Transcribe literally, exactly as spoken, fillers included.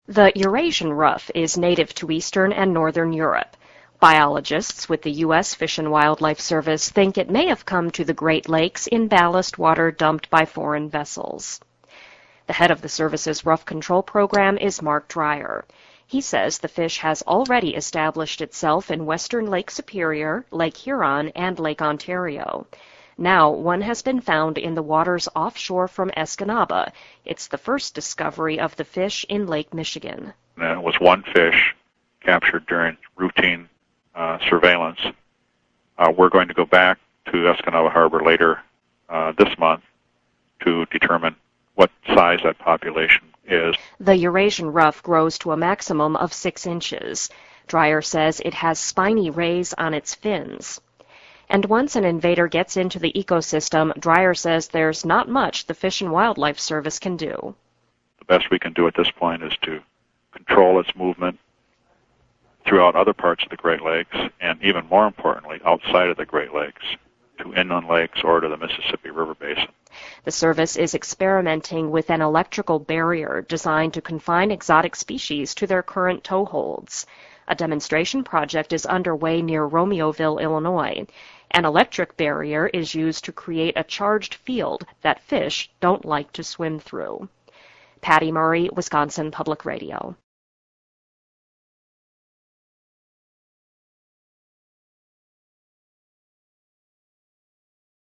The Eurasian ruff is native to eastern and northern Europe. Biologists with the U S Fish and Wildlife Service think it may have come to the Great Lakes in ballast water dumped by foreign vessels. The head of the service's ruff control program is Mark Dreyer. He says the fish has already established itself in western Lake Superior, Lake Huron, and Lake Ontario. Now, one has been found in the waters offshore from Escanaba. It's the first discovery of the fish in Lake Michigan. And it was one fish captured during routine uh, surveillance. Uh, we're going to go back to Escanaba Harbor later uh, this month to determine what size that population is. The Eurasian ruff grows to a maximum of six inches. Dreyer says it has spiny rays on its fins. And once an invader gets into the ecosystem, Dreyer says there's not much the Fish and Wildlife Service can do. The best we can do at this point is to control its movement throughout other parts of the Great Lakes, and even more importantly, outside of the Great Lakes, to inland lakes or to the Mississippi River Basin. The service is experimenting with an electrical barrier designed to confine exotic species to their current toeholds. A demonstration project is underway near Romeoville, Illinois. An electric barrier is used to create a charged field that fish don't like to swim through. Patty Murray, Wisconsin Public Radio.